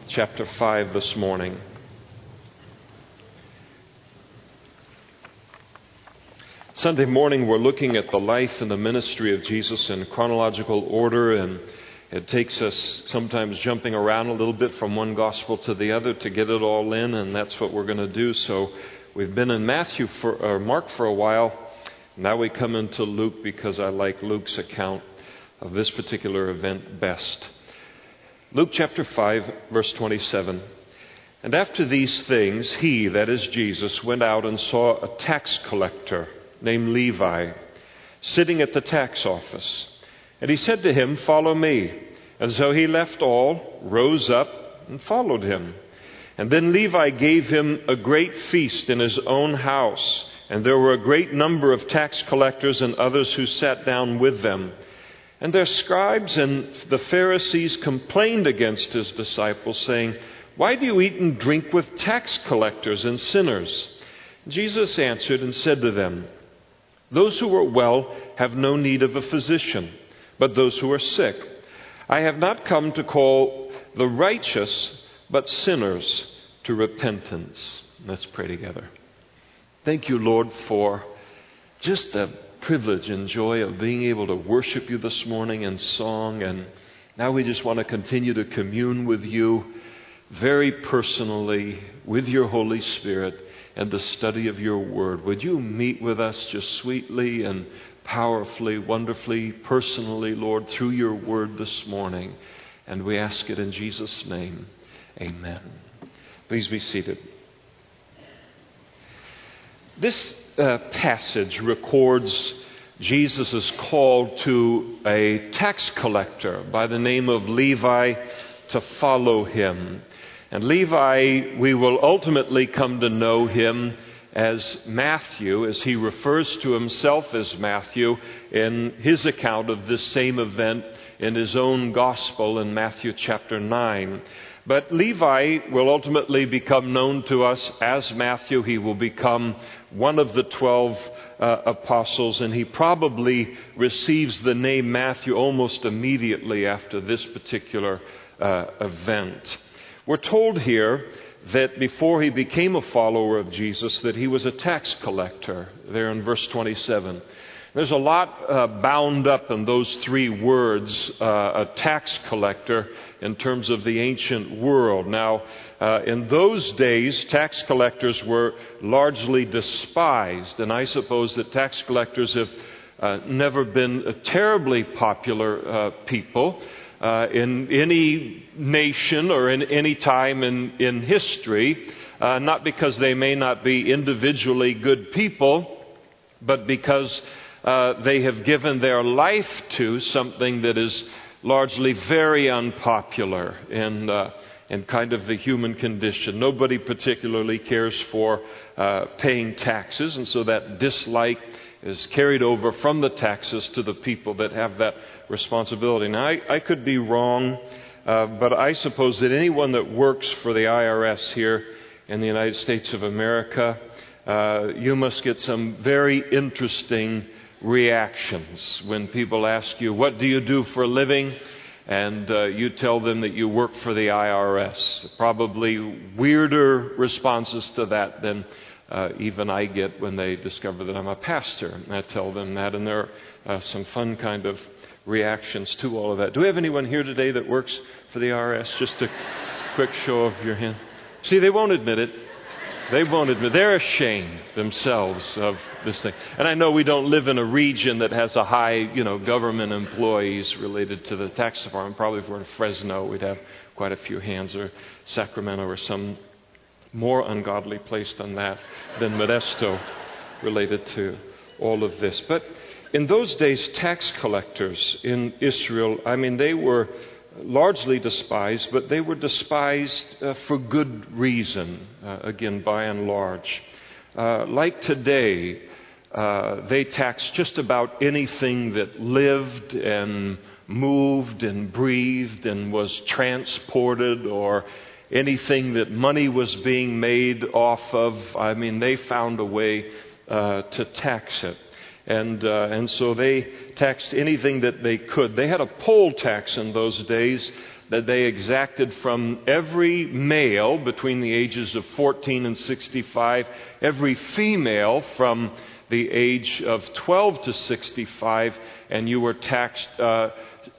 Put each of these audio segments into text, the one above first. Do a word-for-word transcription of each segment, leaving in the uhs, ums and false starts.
chapter five this morning. Sunday morning, we're looking at the life and the ministry of Jesus in chronological order, and it takes us sometimes jumping around a little bit from one gospel to the other to get it all in, and that's what we're going to do. So we've been in Matthew for, or Mark for a while. Now we come into Luke because I like Luke's account of this particular event best. Luke chapter five, verse twenty-seven. And after these things, he, that is Jesus, went out and saw a tax collector named Levi sitting at the tax office. And he said to him, "Follow me." And so he left all, rose up, and followed him. And then Levi gave him a great feast in his own house. And there were a great number of tax collectors and others who sat down with them. And their scribes and the Pharisees complained against his disciples, saying, "Why do you eat and drink with tax collectors and sinners?" Jesus answered and said to them, "Those who are well have no need of a physician, but those who are sick. I have not come to call the righteous, but sinners to repentance." Let's pray together. Thank you, Lord, for just the privilege and joy of being able to worship you this morning in song. And now we just want to continue to commune with you very personally with your Holy Spirit and the study of your word. Would you meet with us just sweetly and powerfully, wonderfully, personally, Lord, through your word this morning. And we ask it in Jesus' name. Amen. Please be seated. This uh, passage records Jesus' call to a tax collector by the name of Levi to follow him. And Levi, we will ultimately come to know him as Matthew, as he refers to himself as Matthew in his account of this same event in his own gospel in Matthew chapter nine. But Levi will ultimately become known to us as Matthew. He will become one of the twelve uh, apostles, and he probably receives the name Matthew almost immediately after this particular uh, event. We're told here that before he became a follower of Jesus, that he was a tax collector, there in verse twenty-seven. There's a lot uh, bound up in those three words, uh, a tax collector, in terms of the ancient world. Now, uh, in those days, tax collectors were largely despised, and I suppose that tax collectors have uh, never been a terribly popular uh, people uh, in any nation or in any time in, in history, uh, not because they may not be individually good people, but because Uh, they have given their life to something that is largely very unpopular in, uh, in kind of the human condition. Nobody particularly cares for uh, paying taxes, and so that dislike is carried over from the taxes to the people that have that responsibility. Now, I, I could be wrong, uh, but I suppose that anyone that works for the I R S here in the United States of America, uh, you must get some very interesting reactions when people ask you, "What do you do for a living?" And uh, you tell them that you work for the I R S. Probably weirder responses to that than uh, even I get when they discover that I'm a pastor. And I tell them that, and there are uh, some fun kind of reactions to all of that. Do we have anyone here today that works for the I R S? Just a quick show of your hand. See, they won't admit it. They won't admit. They're ashamed themselves of this thing. And I know we don't live in a region that has a high, you know, government employees related to the tax department. Probably if we're in Fresno, we'd have quite a few hands, or Sacramento, or some more ungodly place than that, than Modesto, related to all of this. But in those days, tax collectors in Israel, I mean, they were largely despised, but they were despised uh, for good reason, uh, again, by and large. Uh, like today, uh, they taxed just about anything that lived and moved and breathed and was transported, or anything that money was being made off of. I mean, they found a way uh, to tax it. And uh, and so they taxed anything that they could. They had a poll tax in those days that they exacted from every male between the ages of fourteen and sixty-five, every female from the age of twelve to sixty-five, and you were taxed uh,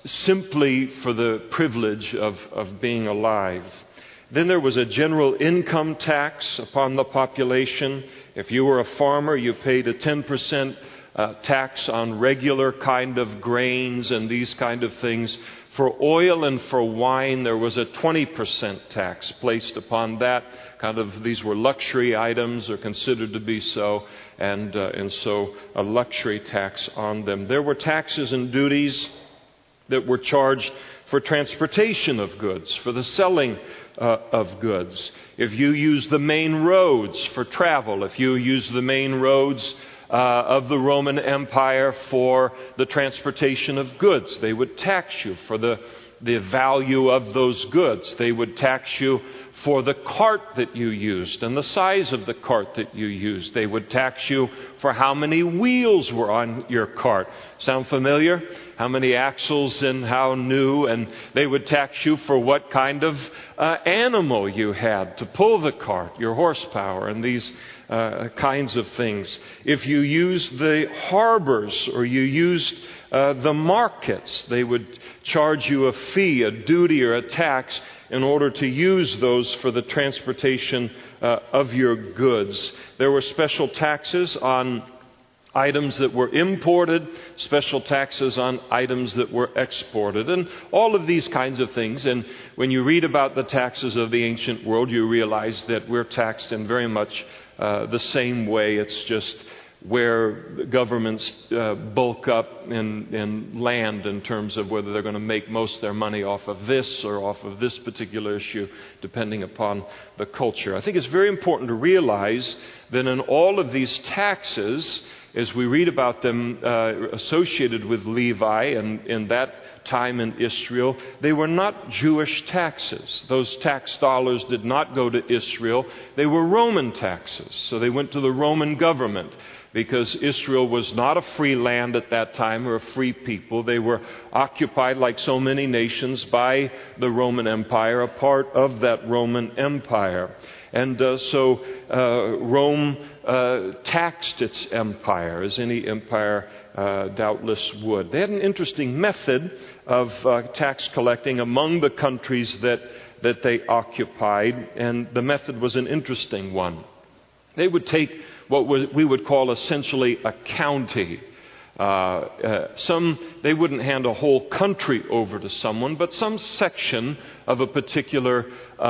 simply for the privilege of, of being alive. Then there was a general income tax upon the population. If you were a farmer, you paid a ten percent uh, tax on regular kind of grains and these kind of things. For oil and for wine, there was a twenty percent tax placed upon that. Kind of, these were luxury items, or considered to be so, and uh, and so a luxury tax on them. There were taxes and duties that were charged for transportation of goods, for the selling uh, of goods. If you use the main roads for travel, if you use the main roads uh, of the Roman Empire for the transportation of goods, they would tax you for the, the value of those goods. They would tax you for the cart that you used and the size of the cart that you used. They would tax you for how many wheels were on your cart. Sound familiar? How many axles and how new? And they would tax you for what kind of uh, animal you had to pull the cart, your horsepower, and these uh, kinds of things. If you used the harbors or you used uh, the markets, they would charge you a fee, a duty, or a tax in order to use those for the transportation uh, of your goods. There were special taxes on items that were imported, special taxes on items that were exported, and all of these kinds of things. And when you read about the taxes of the ancient world, you realize that we're taxed in very much uh, the same way. It's just where governments uh, bulk up in, in land in terms of whether they're going to make most of their money off of this or off of this particular issue, depending upon the culture. I think it's very important to realize that in all of these taxes, as we read about them uh, associated with Levi and in that time in Israel, they were not Jewish taxes. Those tax dollars did not go to Israel. They were Roman taxes. So they went to the Roman government, because Israel was not a free land at that time or a free people. They were occupied, like so many nations, by the Roman Empire, a part of that Roman Empire. And uh, so uh, Rome uh, taxed its empire, as any empire uh, doubtless would. They had an interesting method of uh, tax collecting among the countries that, that they occupied, and the method was an interesting one. They would take what we would call essentially a county. Uh, uh, some, they wouldn't hand a whole country over to someone, but some section of a particular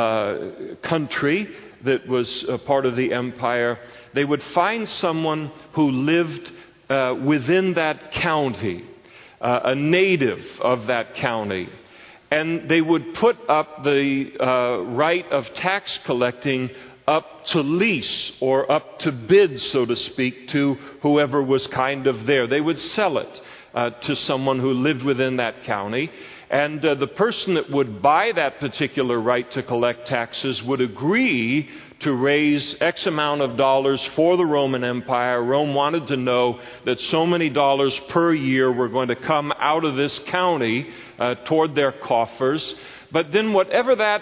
uh, country that was a part of the empire. They would find someone who lived uh, within that county, uh, a native of that county, and they would put up the uh, right of tax collecting up to lease or up to bid, so to speak, to whoever was kind of there. They would sell it uh, to someone who lived within that county. And uh, the person that would buy that particular right to collect taxes would agree to raise X amount of dollars for the Roman Empire. Rome wanted to know that so many dollars per year were going to come out of this county uh, toward their coffers. But then whatever that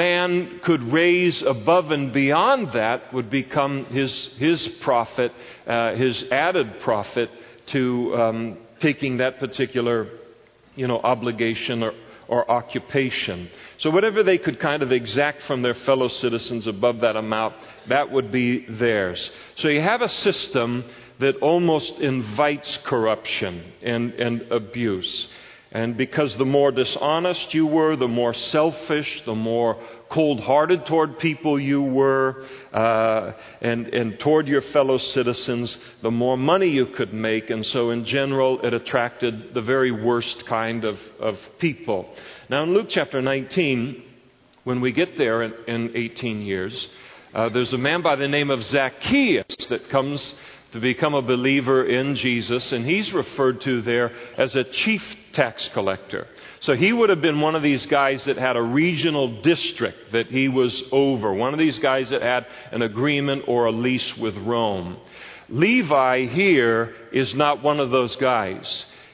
man could raise above and beyond that would become his his profit, uh, his added profit to um, taking that particular, you know, obligation or, or occupation. So whatever they could kind of exact from their fellow citizens above that amount, that would be theirs. So you have a system that almost invites corruption and, and abuse. And because the more dishonest you were, the more selfish, the more cold-hearted toward people you were, uh, and, and toward your fellow citizens, the more money you could make. And so in general, it attracted the very worst kind of, of people. Now in Luke chapter nineteen, when we get there in, in eighteen years, uh, there's a man by the name of Zacchaeus that comes to become a believer in Jesus, and he's referred to there as a chief tax collector. So he would have been one of these guys that had a regional district that he was over, one of these guys that had an agreement or a lease with Rome. Levi here is not one of those guys.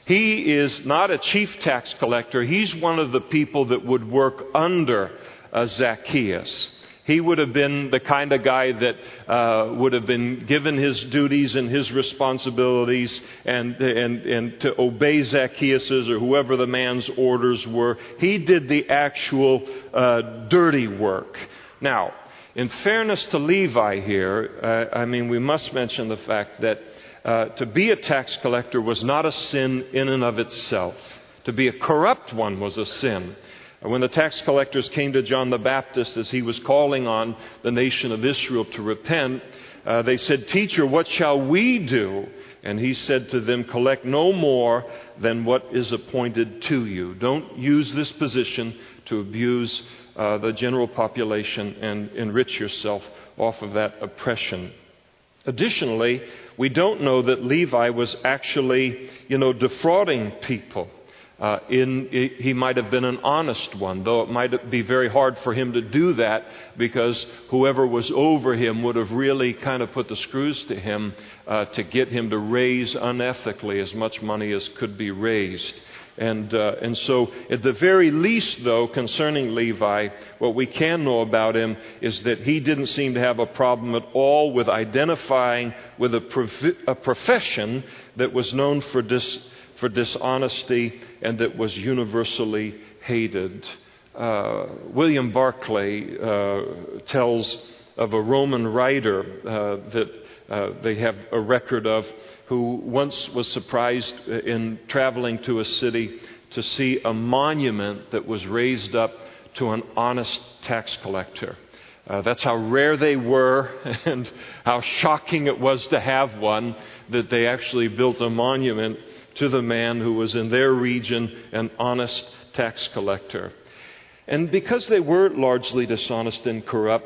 He is not a chief tax collector. He's one of the people that would work under uh, Zacchaeus. He would have been the kind of guy that uh, would have been given his duties and his responsibilities and, and, and to obey Zacchaeus's or whoever the man's orders were. He did the actual uh, dirty work. Now, in fairness to Levi here, uh, I mean, we must mention the fact that uh, to be a tax collector was not a sin in and of itself. To be a corrupt one was a sin. When the tax collectors came to John the Baptist as he was calling on the nation of Israel to repent, uh, they said, "Teacher, what shall we do?" And he said to them, "Collect no more than what is appointed to you." Don't use this position to abuse uh, the general population and enrich yourself off of that oppression. Additionally, we don't know that Levi was actually, you know, defrauding people. Uh, in, he might have been an honest one, though it might be very hard for him to do that because whoever was over him would have really kind of put the screws to him uh, to get him to raise unethically as much money as could be raised. And, uh, and so at the very least, though, concerning Levi, what we can know about him is that he didn't seem to have a problem at all with identifying with a, prof- a profession that was known for dis- for dishonesty and that was universally hated. Uh, William Barclay uh, tells of a Roman writer uh, that uh, they have a record of, who once was surprised in traveling to a city to see a monument that was raised up to an honest tax collector. Uh, that's how rare they were and how shocking it was to have one, that they actually built a monument to the man who was in their region an honest tax collector. And because they were largely dishonest and corrupt,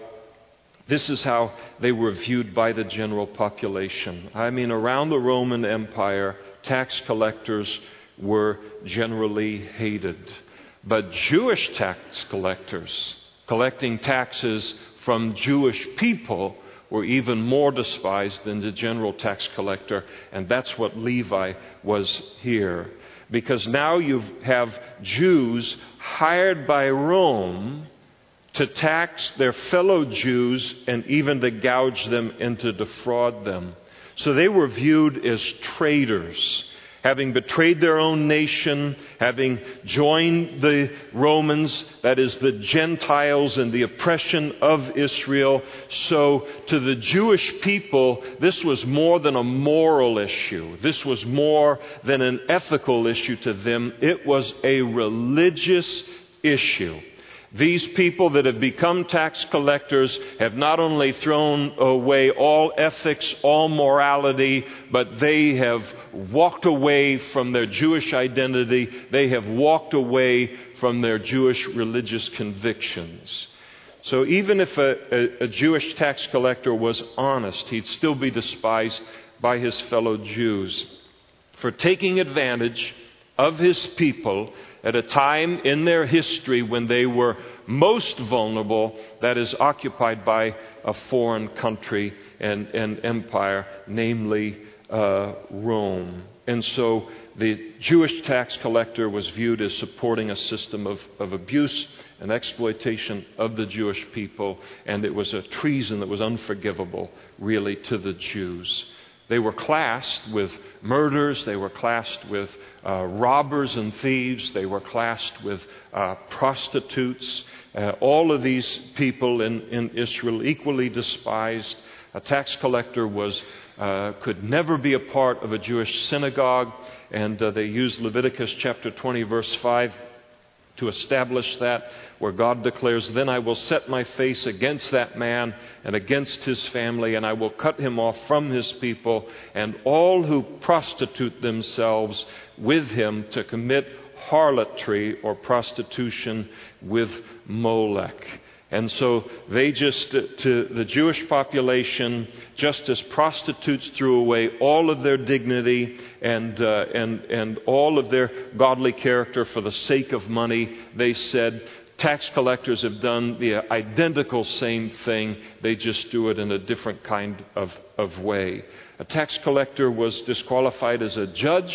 this is how they were viewed by the general population. I mean, around the Roman Empire, tax collectors were generally hated. But Jewish tax collectors, collecting taxes from Jewish people, were even more despised than the general tax collector, and that's what Levi was here. Because now you have Jews hired by Rome to tax their fellow Jews and even to gouge them and to defraud them. So they were viewed as traitors, having betrayed their own nation, having joined the Romans, that is the Gentiles, in the oppression of Israel. So to the Jewish people, this was more than a moral issue. This was more than an ethical issue to them. It was a religious issue. These people that have become tax collectors have not only thrown away all ethics, all morality, but they have walked away from their Jewish identity. They have walked away from their Jewish religious convictions. So even if a, a, a Jewish tax collector was honest, he'd still be despised by his fellow Jews for taking advantage of his people at a time in their history when they were most vulnerable, that is occupied by a foreign country and, and empire, namely uh, Rome. And so the Jewish tax collector was viewed as supporting a system of, of abuse and exploitation of the Jewish people, and it was a treason that was unforgivable, really, to the Jews. They were classed with murders, they were classed with uh, robbers and thieves, they were classed with uh, prostitutes. Uh, all of these people in, in Israel equally despised. A tax collector was uh, could never be a part of a Jewish synagogue, and uh, they used Leviticus chapter twenty, verse five, to establish that, where God declares, "Then I will set my face against that man and against his family, and I will cut him off from his people, and all who prostitute themselves with him to commit harlotry or prostitution with Molech." And so they just, to the Jewish population, just as prostitutes threw away all of their dignity and, uh, and, and all of their godly character for the sake of money, they said, tax collectors have done the identical same thing. They just do it in a different kind of, of way. A tax collector was disqualified as a judge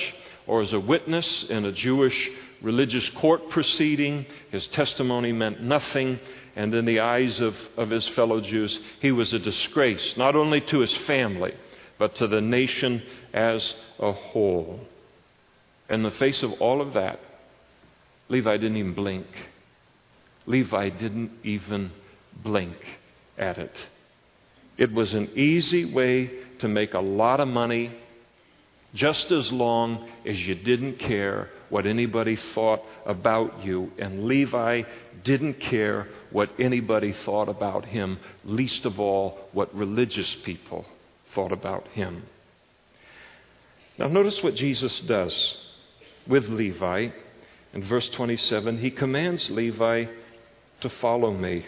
or as a witness in a Jewish religious court proceeding. His testimony meant nothing. And in the eyes of, of his fellow Jews, he was a disgrace, not only to his family, but to the nation as a whole. In the face of all of that, Levi didn't even blink. Levi didn't even blink at it. It was an easy way to make a lot of money, just as long as you didn't care what anybody thought about you. And Levi didn't care what anybody thought about him, least of all what religious people thought about him. Now notice what Jesus does with Levi. In verse twenty-seven, he commands Levi to follow me.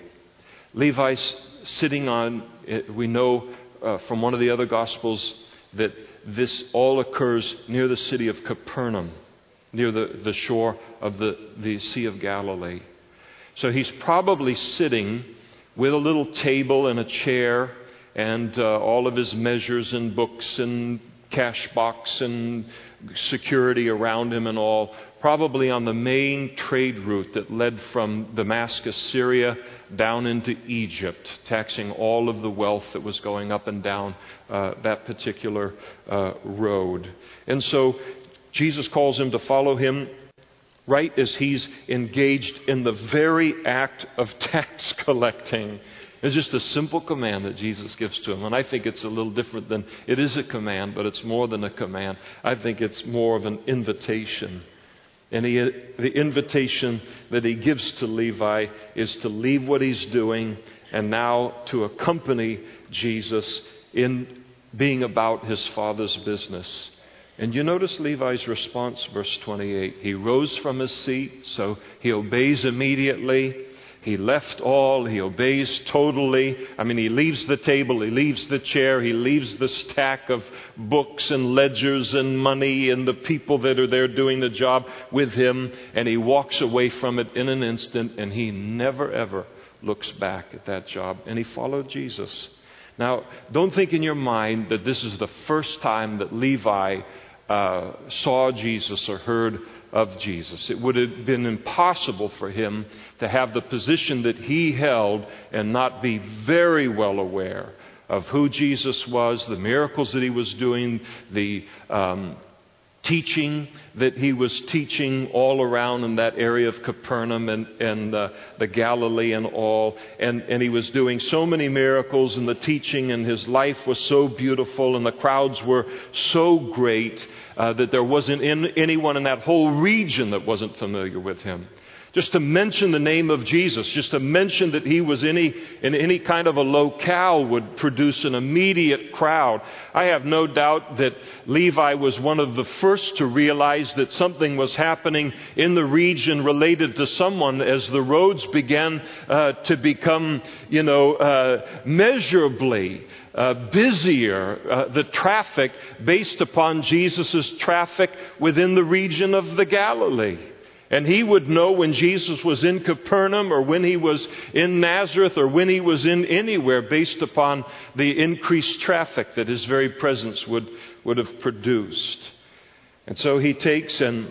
Levi's sitting on, we know uh, from one of the other Gospels that this all occurs near the city of Capernaum, near the, the shore of the, the Sea of Galilee. So he's probably sitting with a little table and a chair and uh, all of his measures and books and cash box and security around him and all, probably on the main trade route that led from Damascus, Syria, down into Egypt, taxing all of the wealth that was going up and down uh, that particular uh, road. And so Jesus calls him to follow him right as he's engaged in the very act of tax collecting. It's just a simple command that Jesus gives to him. And I think it's a little different than, it is a command, but it's more than a command. I think it's more of an invitation. And he, the invitation that he gives to Levi is to leave what he's doing and now to accompany Jesus in being about his Father's business. And you notice Levi's response, verse twenty-eight. He rose from his seat, so he obeys immediately. He left all, he obeys totally. I mean, he leaves the table, he leaves the chair, he leaves the stack of books and ledgers and money and the people that are there doing the job with him, and he walks away from it in an instant, and he never ever looks back at that job. And he followed Jesus. Now, don't think in your mind that this is the first time that Levi uh, saw Jesus or heard of Jesus. It would have been impossible for him to have the position that he held and not be very well aware of who Jesus was, the miracles that he was doing, the um, teaching that he was teaching all around in that area of Capernaum and, and uh, the Galilee and all. And, and he was doing so many miracles, and the teaching and his life was so beautiful, and the crowds were so great uh, that there wasn't in, anyone in that whole region that wasn't familiar with him. Just to mention the name of Jesus, just to mention that he was any, in any kind of a locale would produce an immediate crowd. I have no doubt that Levi was one of the first to realize that something was happening in the region related to someone as the roads began uh, to become, you know, uh, measurably uh, busier, uh, the traffic based upon Jesus' traffic within the region of the Galilee. And he would know when Jesus was in Capernaum or when he was in Nazareth or when he was in anywhere based upon the increased traffic that his very presence would, would have produced. And so he takes and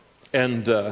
and uh,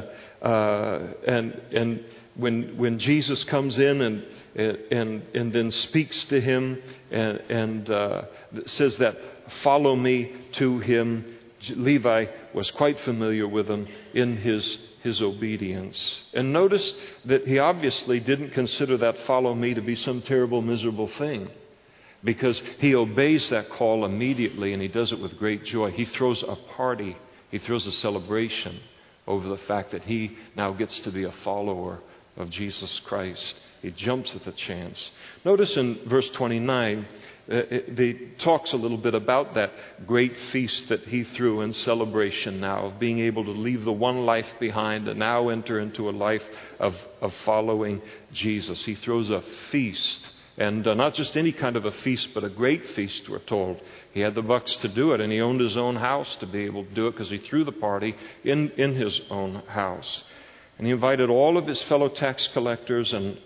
uh, and and when when Jesus comes in and and and then speaks to him and, and uh, says that, "Follow me to him," Levi was quite familiar with him in his his obedience. And notice that he obviously didn't consider that "follow me" to be some terrible, miserable thing, because he obeys that call immediately, and he does it with great joy. He throws a party. He throws a celebration over the fact that he now gets to be a follower of Jesus Christ. He jumps at the chance. Notice in verse twenty-nine, uh, it, it talks a little bit about that great feast that he threw in celebration now of being able to leave the one life behind and now enter into a life of, of following Jesus. He throws a feast, and uh, not just any kind of a feast, but a great feast, we're told. He had the bucks to do it, and he owned his own house to be able to do it because he threw the party in, in his own house. And he invited all of his fellow tax collectors and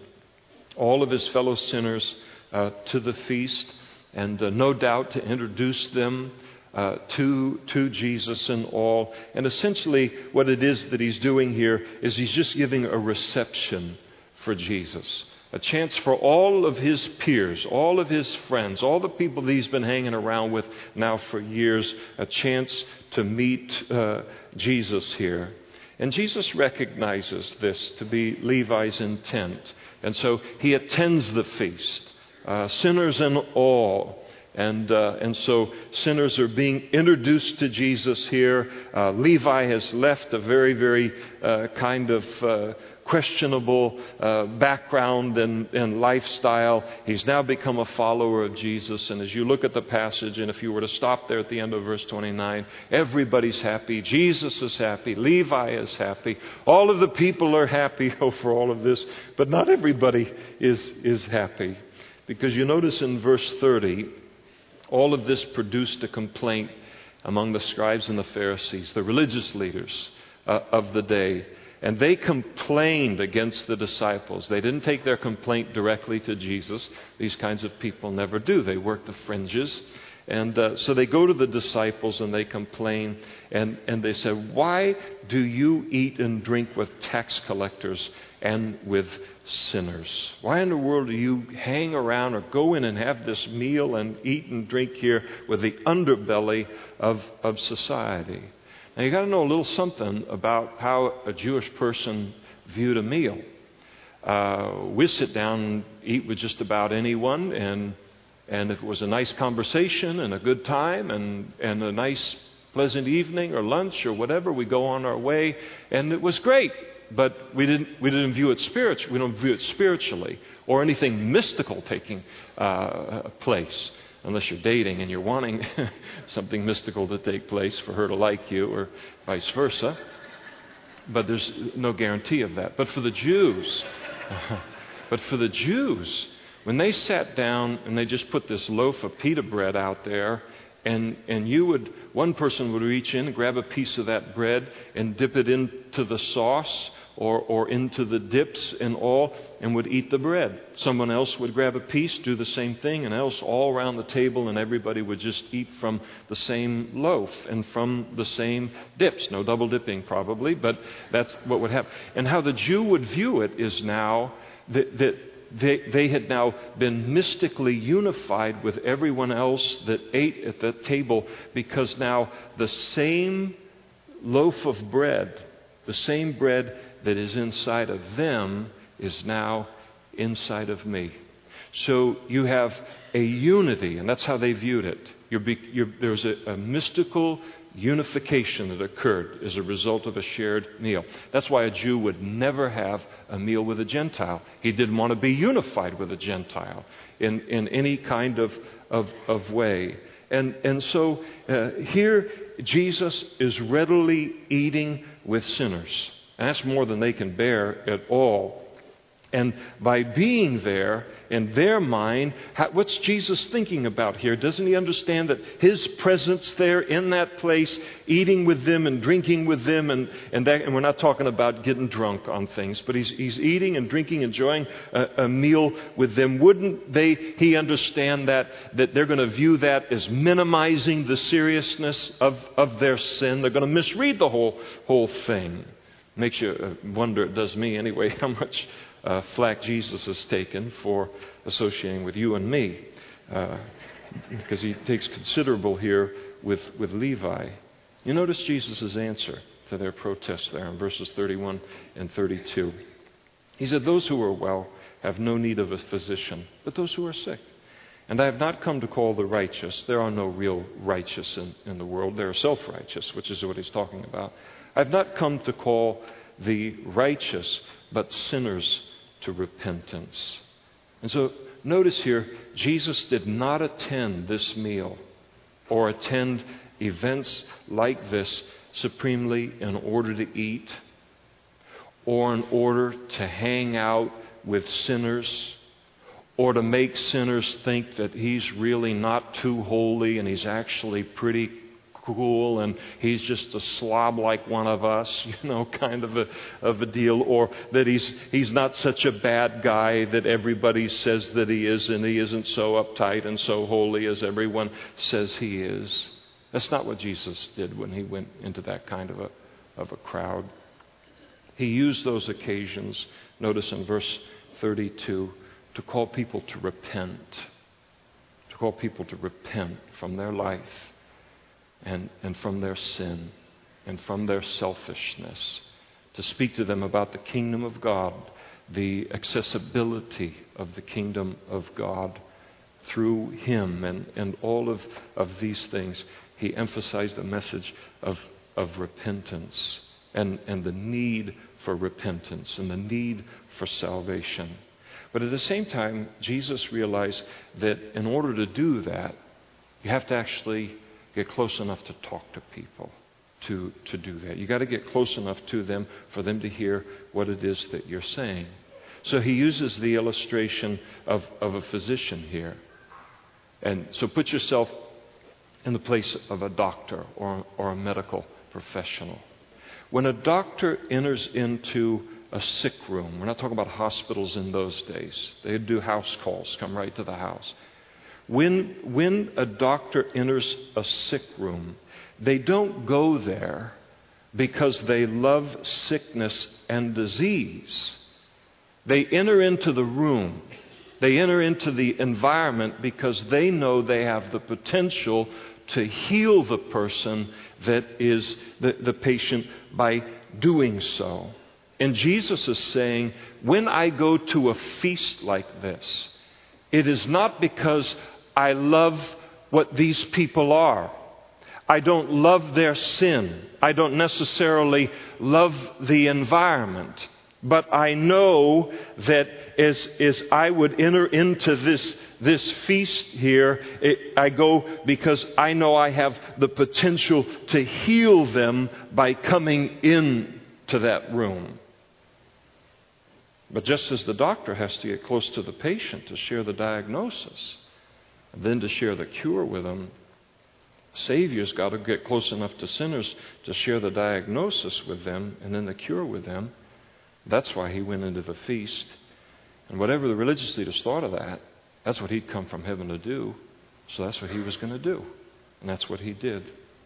all of his fellow sinners uh, to the feast, and uh, no doubt to introduce them uh, uh, to, to Jesus and all. And essentially what it is that he's doing here is he's just giving a reception for Jesus. A chance for all of his peers, all of his friends, all the people that he's been hanging around with now for years, a chance to meet uh, Jesus here. And Jesus recognizes this to be Levi's intent. And so he attends the feast, uh, sinners and all. And uh, and so sinners are being introduced to Jesus here. Uh, Levi has left a very, very uh, kind of uh, questionable uh, background and, and lifestyle. He's now become a follower of Jesus. And as you look at the passage, and if you were to stop there at the end of verse twenty-nine, everybody's happy. Jesus is happy. Levi is happy. All of the people are happy over all of this. But not everybody is, is happy. Because you notice in verse thirty, all of this produced a complaint among the scribes and the Pharisees, the religious leaders uh, of the day. And they complained against the disciples. They didn't take their complaint directly to Jesus. These kinds of people never do. They work the fringes. And uh, so they go to the disciples and they complain. And, and they say, why do you eat and drink with tax collectors and with sinners? Why in the world do you hang around or go in and have this meal and eat and drink here with the underbelly of, of society? Now you got to know a little something about how a Jewish person viewed a meal. Uh, we sit down and eat with just about anyone, and and if it was a nice conversation and a good time and, and a nice pleasant evening or lunch or whatever, we go on our way, and it was great. But we didn't we didn't view it spiritually. We don't view it spiritually or anything mystical taking uh, place. Unless you're dating and you're wanting something mystical to take place for her to like you, or vice versa. But there's no guarantee of that. But for the Jews, but for the Jews, when they sat down and they just put this loaf of pita bread out there, and and you would, one person would reach in and grab a piece of that bread and dip it into the sauce or or into the dips and all, and would eat the bread. Someone else would grab a piece, do the same thing, and else all around the table, and everybody would just eat from the same loaf and from the same dips. No double dipping probably, but that's what would happen. And how the Jew would view it is now that, that they, they had now been mystically unified with everyone else that ate at the table, because now the same loaf of bread, the same bread that is inside of them is now inside of me. So you have a unity, and that's how they viewed it. You're be, you're, there's a, a mystical unification that occurred as a result of a shared meal. That's why a Jew would never have a meal with a Gentile. He didn't want to be unified with a Gentile in, in any kind of, of, of way. And, and so uh, here Jesus is readily eating with sinners. And that's more than they can bear at all. And by being there, in their mind, how, what's Jesus thinking about here? Doesn't he understand that his presence there in that place, eating with them and drinking with them, and, and, that, and we're not talking about getting drunk on things, but he's, he's eating and drinking, enjoying a, a meal with them. Wouldn't they, he understand that, that they're going to view that as minimizing the seriousness of, of their sin? They're going to misread the whole, whole thing. Makes you wonder, it does me anyway, how much uh, flack Jesus has taken for associating with you and me. Uh, because he takes considerable here with, with Levi. You notice Jesus' answer to their protest there in verses thirty-one and thirty-two. He said, those who are well have no need of a physician, but those who are sick. And I have not come to call the righteous. There are no real righteous in, in the world. There are self-righteous, which is what he's talking about. I've not come to call the righteous, but sinners to repentance. And so notice here, Jesus did not attend this meal or attend events like this supremely in order to eat or in order to hang out with sinners or to make sinners think that he's really not too holy and he's actually pretty cool and he's just a slob like one of us, you know, kind of a of a deal, or that he's he's not such a bad guy that everybody says that he is, and he isn't so uptight and so holy as everyone says he is. That's not what Jesus did when he went into that kind of a, of a crowd. He used those occasions, notice in verse thirty-two, to call people to repent. To call people to repent from their life and, and from their sin and from their selfishness. To speak to them about the kingdom of God, the accessibility of the kingdom of God through him, and, and all of, of these things. He emphasized a message of, of repentance and, and the need for repentance and the need for salvation. But at the same time, Jesus realized that in order to do that, you have to actually get close enough to talk to people to, to do that. You got to get close enough to them for them to hear what it is that you're saying. So he uses the illustration of, of a physician here. And so put yourself in the place of a doctor or, or a medical professional. When a doctor enters into a sick room, we're not talking about hospitals in those days. They'd do house calls, come right to the house. When, when a doctor enters a sick room, they don't go there because they love sickness and disease. They enter into the room. They enter into the environment because they know they have the potential to heal the person that is the, the patient by doing so. And Jesus is saying, when I go to a feast like this, it is not because I love what these people are. I don't love their sin. I don't necessarily love the environment. But I know that as, as I would enter into this, this feast here, it, I go because I know I have the potential to heal them by coming in to that room. But just as the doctor has to get close to the patient to share the diagnosis, and then to share the cure with them, Savior's got to get close enough to sinners to share the diagnosis with them and then the cure with them. That's why he went into the feast. And whatever the religious leaders thought of that, that's what he'd come from heaven to do. So that's what he was going to do. And that's what he did.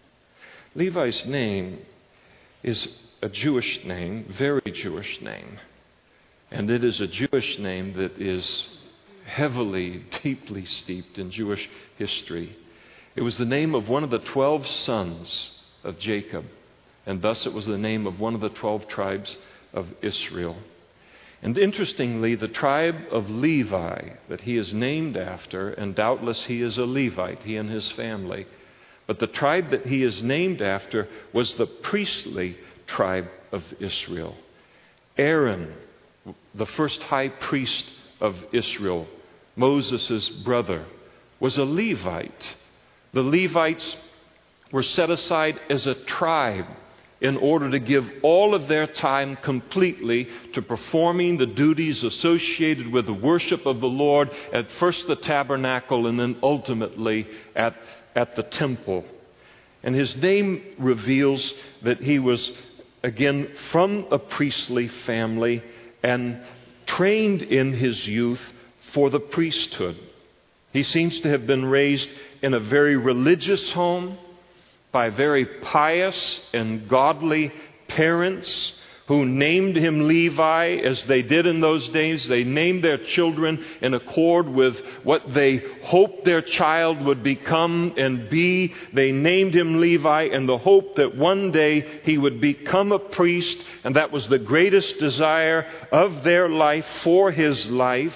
Levi's name is a Jewish name, very Jewish name. And it is a Jewish name that is heavily, deeply steeped in Jewish history. It was the name of one of the twelve sons of Jacob. And thus it was the name of one of the twelve tribes of Israel. And interestingly, the tribe of Levi that he is named after, and doubtless he is a Levite, he and his family, but the tribe that he is named after was the priestly tribe of Israel. Aaron, the first high priest of Israel, Moses' brother, was a Levite. The Levites were set aside as a tribe in order to give all of their time completely to performing the duties associated with the worship of the Lord, at first the tabernacle and then ultimately at, at the temple. And his name reveals that he was, again, from a priestly family and trained in his youth for the priesthood. He seems to have been raised in a very religious home by very pious and godly parents who named him Levi, as they did in those days. They named their children in accord with what they hoped their child would become and be. They named him Levi in the hope that one day he would become a priest, and that was the greatest desire of their life for his life.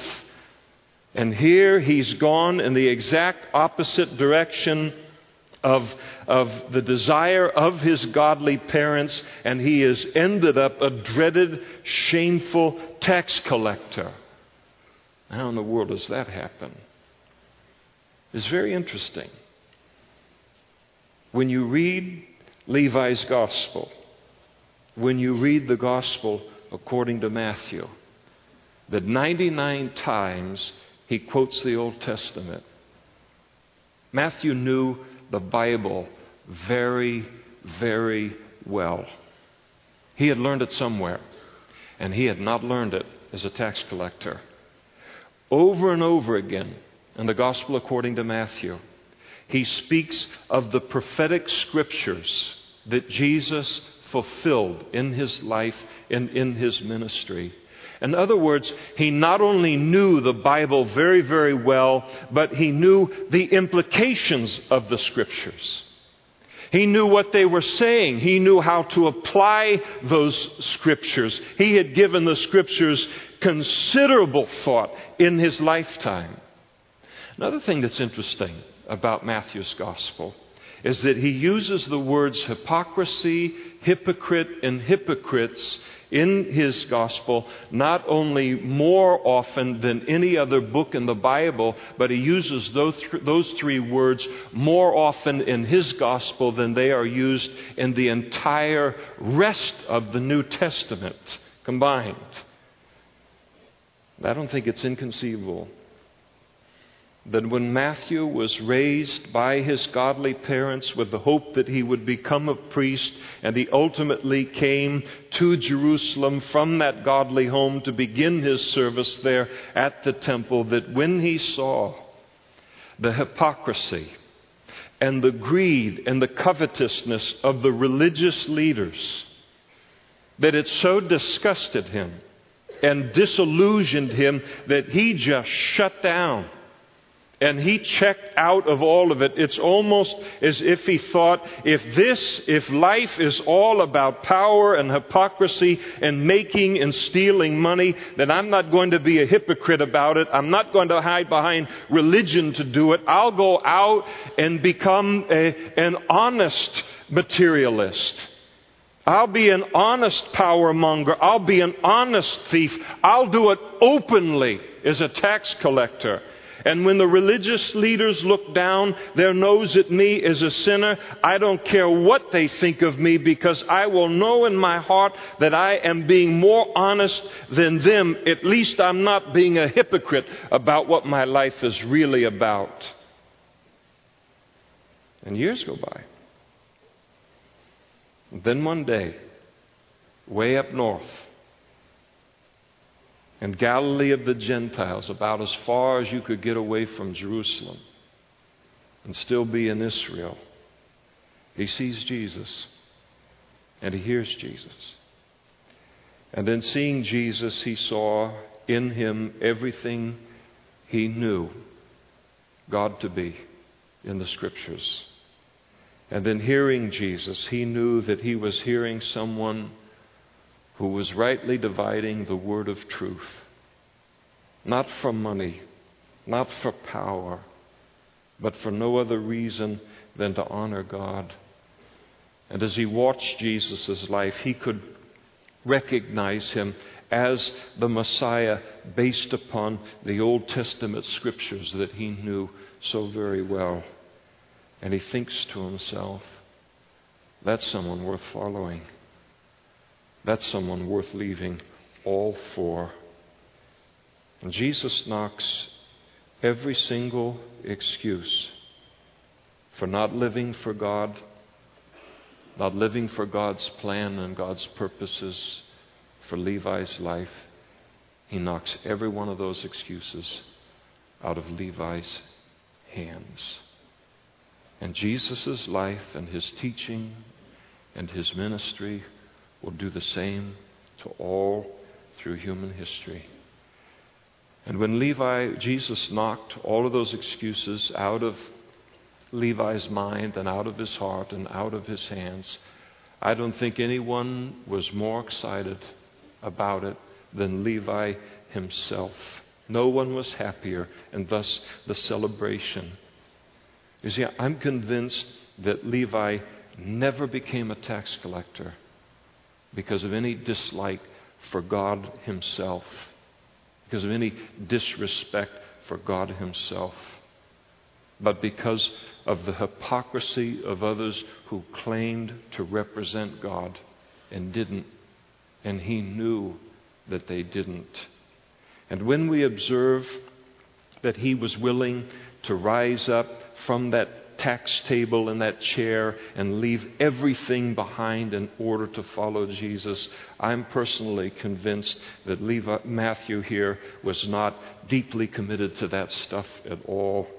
And here he's gone in the exact opposite direction of, of the desire of his godly parents, and he has ended up a dreaded, shameful tax collector. How in the world does that happen? It's very interesting. When you read Levi's gospel, when you read the gospel according to Matthew, that ninety-nine times he quotes the Old Testament. Matthew knew the Bible very, very well. He had learned it somewhere, and he had not learned it as a tax collector. Over and over again in the Gospel according to Matthew, he speaks of the prophetic scriptures that Jesus fulfilled in his life and in his ministry. In other words, he not only knew the Bible very, very well, but he knew the implications of the scriptures. He knew what they were saying. He knew how to apply those scriptures. He had given the scriptures considerable thought in his lifetime. Another thing that's interesting about Matthew's gospel is that he uses the words hypocrisy, hypocrite, and hypocrites in his gospel not only more often than any other book in the Bible, but he uses those, those three words more often in his gospel than they are used in the entire rest of the New Testament combined. I don't think it's inconceivable that when Matthew was raised by his godly parents with the hope that he would become a priest, and he ultimately came to Jerusalem from that godly home to begin his service there at the temple, that when he saw the hypocrisy and the greed and the covetousness of the religious leaders, that it so disgusted him and disillusioned him that he just shut down. And he checked out of all of it. It's almost as if he thought, if this, if life is all about power and hypocrisy and making and stealing money, then I'm not going to be a hypocrite about it. I'm not going to hide behind religion to do it. I'll go out and become a, an honest materialist. I'll be an honest power monger. I'll be an honest thief. I'll do it openly as a tax collector. And when the religious leaders look down their nose at me as a sinner, I don't care what they think of me, because I will know in my heart that I am being more honest than them. At least I'm not being a hypocrite about what my life is really about. And years go by. And then one day, way up north, in Galilee of the Gentiles, about as far as you could get away from Jerusalem and still be in Israel, he sees Jesus and he hears Jesus. And then seeing Jesus, he saw in him everything he knew God to be in the Scriptures. And then hearing Jesus, he knew that he was hearing someone who was rightly dividing the word of truth. Not for money, not for power, but for no other reason than to honor God. And as he watched Jesus' life, he could recognize him as the Messiah based upon the Old Testament scriptures that he knew so very well. And he thinks to himself, that's someone worth following. That's someone worth leaving all for. And Jesus knocks every single excuse for not living for God, not living for God's plan and God's purposes for Levi's life. He knocks every one of those excuses out of Levi's hands. And Jesus' life and his teaching and his ministry will do the same to all through human history. And when Levi, Jesus knocked all of those excuses out of Levi's mind and out of his heart and out of his hands, I don't think anyone was more excited about it than Levi himself. No one was happier, and thus the celebration. You see, I'm convinced that Levi never became a tax collector because of any dislike for God himself, because of any disrespect for God himself, but because of the hypocrisy of others who claimed to represent God and didn't, and he knew that they didn't. And when we observe that he was willing to rise up from that tax table and that chair and leave everything behind in order to follow Jesus, I'm personally convinced that Levi, Matthew here was not deeply committed to that stuff at all.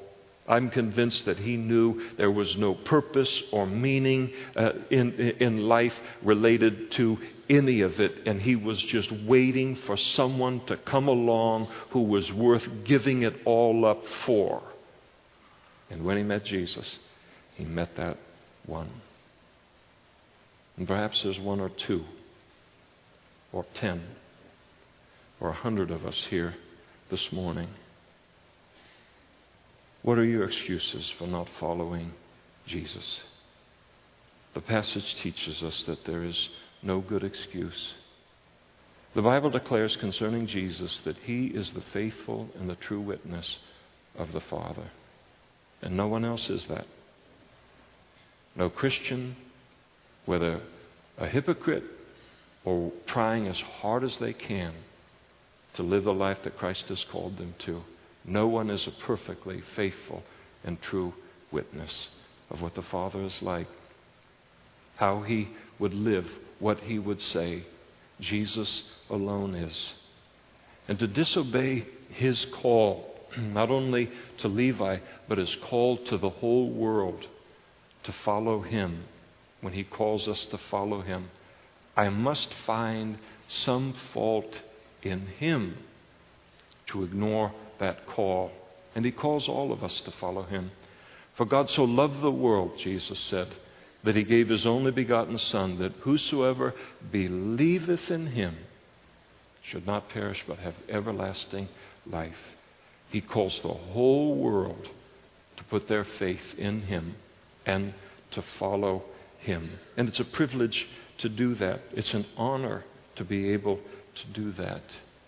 I'm convinced that he knew there was no purpose or meaning uh, in, in life related to any of it, and he was just waiting for someone to come along who was worth giving it all up for. And when he met Jesus, he met that one. And perhaps there's one or two, or ten, or a hundred of us here this morning. What are your excuses for not following Jesus? The passage teaches us that there is no good excuse. The Bible declares concerning Jesus that he is the faithful and the true witness of the Father. And no one else is that. No Christian, whether a hypocrite or trying as hard as they can to live the life that Christ has called them to, no one is a perfectly faithful and true witness of what the Father is like, how he would live, what he would say. Jesus alone is. And to disobey his call, not only to Levi, but his call to the whole world to follow him, when he calls us to follow him, I must find some fault in him to ignore that call. And he calls all of us to follow him. For God so loved the world, Jesus said, that he gave his only begotten Son, that whosoever believeth in him should not perish but have everlasting life. He calls the whole world to put their faith in him and to follow him. And it's a privilege to do that. It's an honor to be able to do that.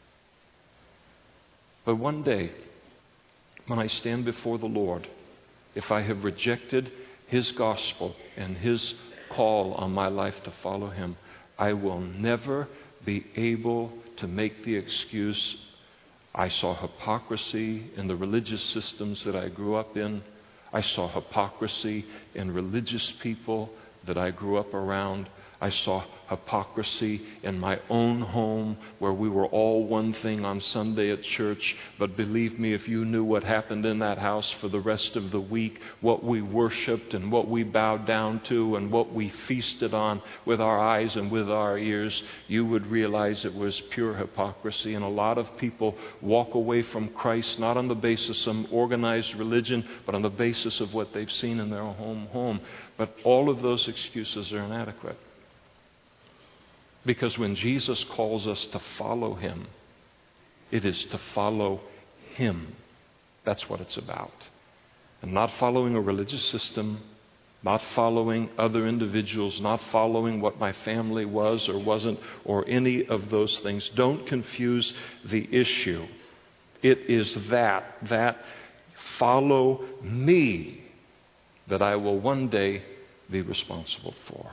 But one day, when I stand before the Lord, if I have rejected his gospel and his call on my life to follow him, I will never be able to make the excuse, I saw hypocrisy in the religious systems that I grew up in. I saw hypocrisy in religious people that I grew up around. I saw hypocrisy in my own home where we were all one thing on Sunday at church. But believe me, if you knew what happened in that house for the rest of the week, what we worshiped and what we bowed down to and what we feasted on with our eyes and with our ears, you would realize it was pure hypocrisy. And a lot of people walk away from Christ not on the basis of some organized religion, but on the basis of what they've seen in their home home. But all of those excuses are inadequate. Because when Jesus calls us to follow him, it is to follow him. That's what it's about. And not following a religious system, not following other individuals, not following what my family was or wasn't, or any of those things. Don't confuse the issue. It is that, that follow me, that I will one day be responsible for.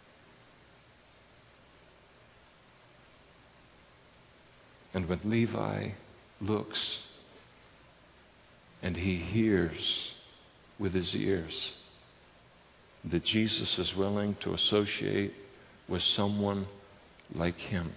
And when Levi looks and he hears with his ears that Jesus is willing to associate with someone like him,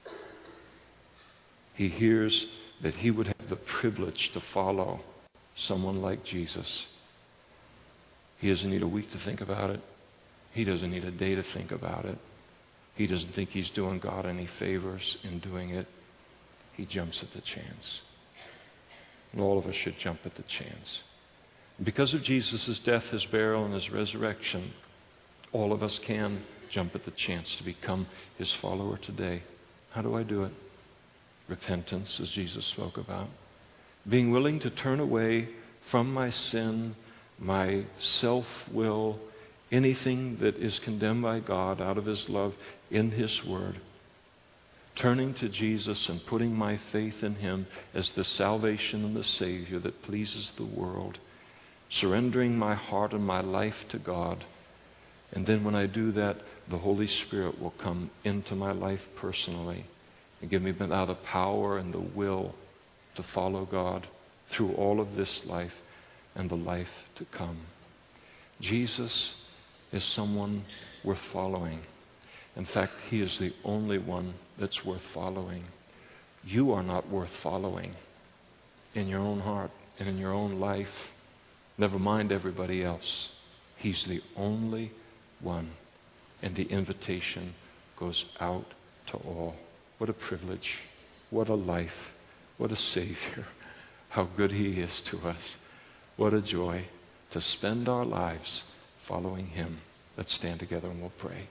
he hears that he would have the privilege to follow someone like Jesus. He doesn't need a week to think about it. He doesn't need a day to think about it. He doesn't think he's doing God any favors in doing it. He jumps at the chance. And all of us should jump at the chance. Because of Jesus' death, his burial, and his resurrection, all of us can jump at the chance to become his follower today. How do I do it? Repentance, as Jesus spoke about. Being willing to turn away from my sin, my self-will, anything that is condemned by God out of his love in his word. Turning to Jesus and putting my faith in him as the salvation and the Savior that pleases the world. Surrendering my heart and my life to God. And then when I do that, the Holy Spirit will come into my life personally and give me now the power and the will to follow God through all of this life and the life to come. Jesus is someone worth following. In fact, he is the only one that's worth following. You are not worth following in your own heart and in your own life. Never mind everybody else. He's the only one. And the invitation goes out to all. What a privilege. What a life. What a Savior. How good He is to us. What a joy to spend our lives following Him. Let's stand together and we'll pray.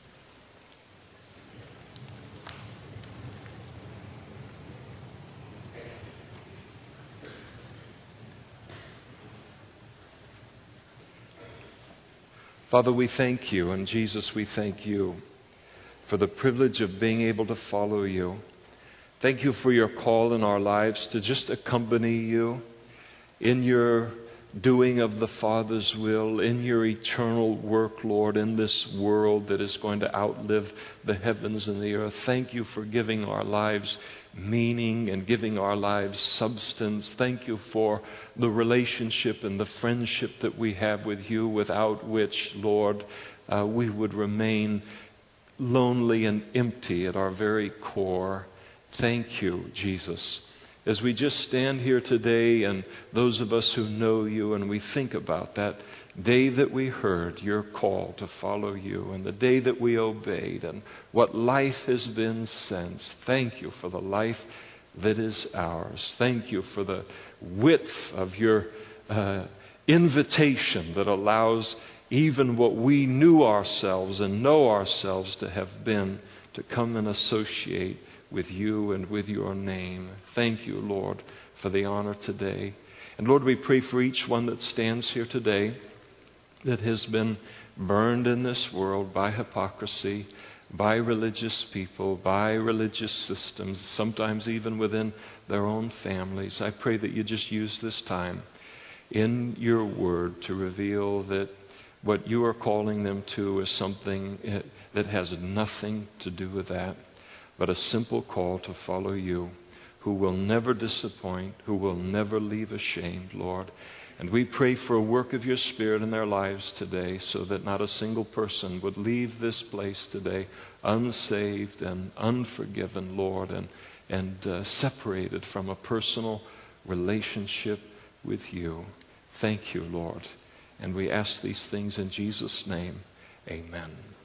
Father, we thank You, and Jesus, we thank You for the privilege of being able to follow You. Thank You for Your call in our lives to just accompany You in Your doing of the Father's will, in Your eternal work, Lord, in this world that is going to outlive the heavens and the earth. Thank You for giving our lives meaning and giving our lives substance. Thank You for the relationship and the friendship that we have with You, without which, Lord, uh, we would remain lonely and empty at our very core. Thank You, Jesus. As we just stand here today, and those of us who know You, and we think about that day that we heard Your call to follow You, and the day that we obeyed, and what life has been since. Thank You for the life that is ours. Thank You for the width of Your uh, invitation that allows even what we knew ourselves and know ourselves to have been to come and associate with You and with Your name. Thank You, Lord, for the honor today. And Lord, we pray for each one that stands here today that has been burned in this world by hypocrisy, by religious people, by religious systems, sometimes even within their own families. I pray that You just use this time in Your word to reveal that what You are calling them to is something that has nothing to do with that, but a simple call to follow You, who will never disappoint, who will never leave ashamed, Lord. And we pray for a work of Your Spirit in their lives today, so that not a single person would leave this place today unsaved and unforgiven, Lord, and, and uh, separated from a personal relationship with You. Thank You, Lord. And we ask these things in Jesus' name. Amen.